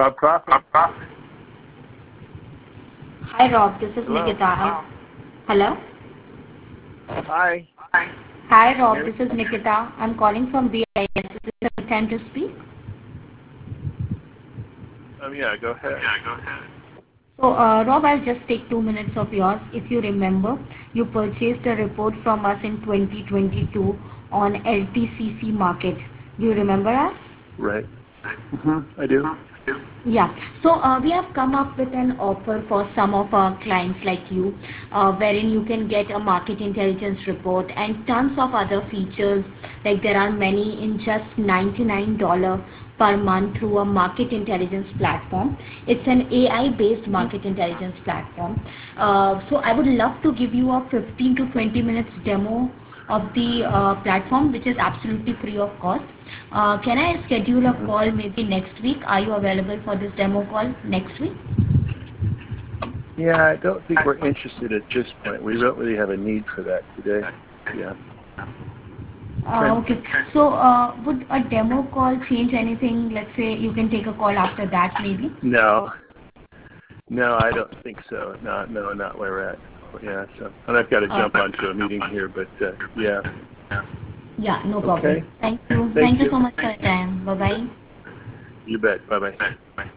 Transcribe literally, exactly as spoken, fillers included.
Rob Crawford. Hi Rob, this is Hello. Nikita. Hello? Hi. Hi Can you Rob, hear me? this is Nikita. I'm calling from B I S. Is this a good time to speak? Um, yeah, go ahead. So uh, Rob, I'll just take two minutes of yours. If you remember, you purchased a report from us in twenty twenty-two on L T C C market. Do you remember us? Right. hmm I do. Yeah. So uh, we have come up with an offer for some of our clients like you, uh, wherein you can get a market intelligence report and tons of other features. Like there are many in just ninety-nine dollars per month through a market intelligence platform. It's an A I-based hmm market intelligence platform. Uh, so I would love to give you a fifteen to twenty minutes demo of the uh, platform, which is absolutely free of cost. Uh, can I schedule a hmm call maybe next week? Are you available for this demo call next week? Yeah, I don't think we're interested at this point. We don't really have a need for that today. Yeah. Uh, Okay. okay. So uh, would a demo call change anything? Let's say you can take a call after that maybe. No. No, I don't think so. No, no, not where we're at. Yeah, so, and I've got to Uh, jump onto a meeting here, but uh, yeah. yeah, no problem. Okay. Thank you. Thank Thank you you. so much for your time. Bye bye. You bet. Bye-bye.